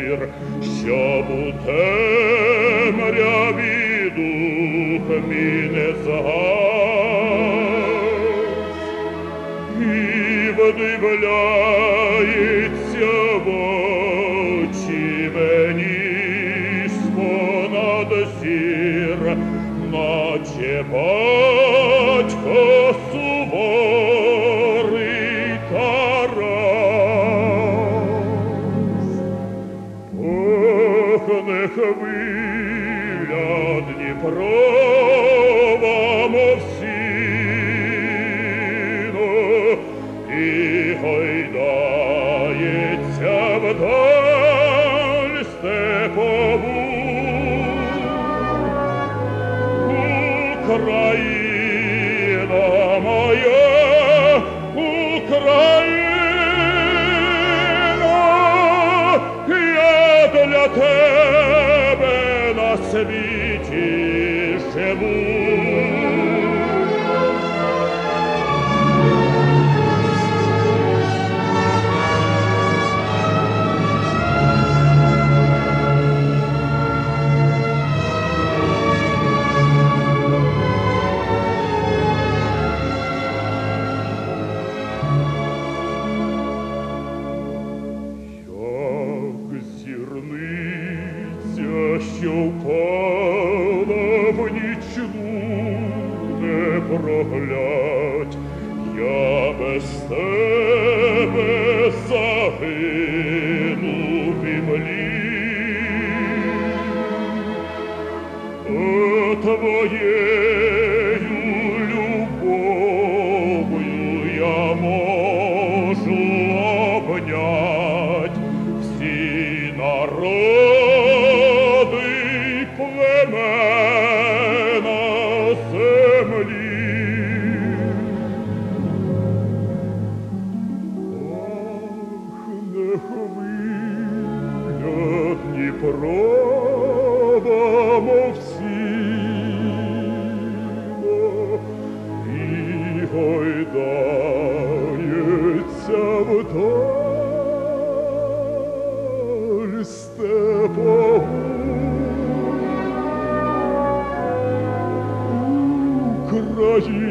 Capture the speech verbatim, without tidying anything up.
зір, щоб у темряві дух мій не згас. І вдивляється в очі мені з-понад зір, наче батько суворий Тарас. Ох, не хвиля Дніпрова, мов сіно, і гойдається вдаль степову. Україна моя, Україно, я для тебе на світі живу. Що впала в нічну непроглядь, я без тебе загину в імлі. О, твоєю любов'ю я можу обнять всі народи, племена землі. Ах, не хвиля Дніпрова, мов сіно, і гойдається вдаль степову. Україна